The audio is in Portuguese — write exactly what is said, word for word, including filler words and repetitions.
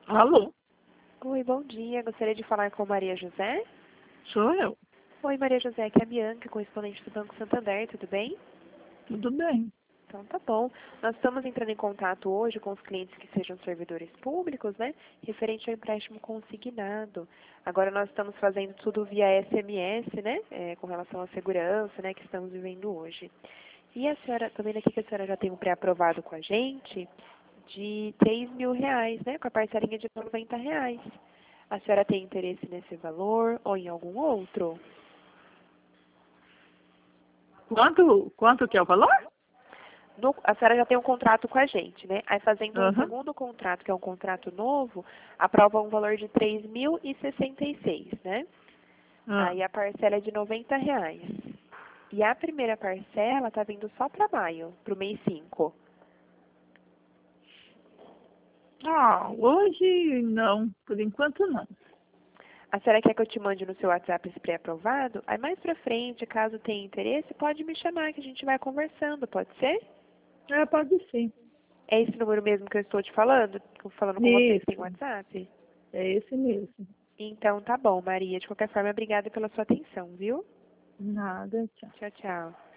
Alô, Oi, bom dia. Gostaria de falar com Maria José. sou eu. Oi, Maria José, aqui é a Bianca, correspondente do Banco Santander, tudo bem? Tudo bem. Então tá bom. Nós estamos entrando em contato hoje com os clientes que sejam servidores públicos, né? Referente ao empréstimo consignado. Agora nós estamos fazendo tudo via S M S, né? É, com relação à segurança, né? Que estamos vivendo hoje. E a senhora, também aqui que a senhora já tem um pré-aprovado com a gente de três mil reais, né? Com a parcelinha de noventa reais. A senhora tem interesse nesse valor ou em algum outro? Quanto, quanto que é o valor? No- a senhora já tem um contrato com a gente, né? Aí fazendo um Aham. segundo contrato, que é um contrato novo, aprova um valor de três mil e sessenta e seis, né? Ah. Aí a parcela é de noventa reais. E a primeira parcela está vindo só para maio, para o mês cinco. Ah, hoje não, por enquanto não. A senhora quer que eu te mande no seu WhatsApp esse pré-aprovado? Aí mais pra frente, caso tenha interesse, pode me chamar que a gente vai conversando, pode ser? É, pode sim. É esse número mesmo que eu estou te falando? Falando com você que tem Isso, WhatsApp? é esse mesmo. Então tá bom, Maria. De qualquer forma, obrigada pela sua atenção, viu? Nada, tchau. Tchau, tchau.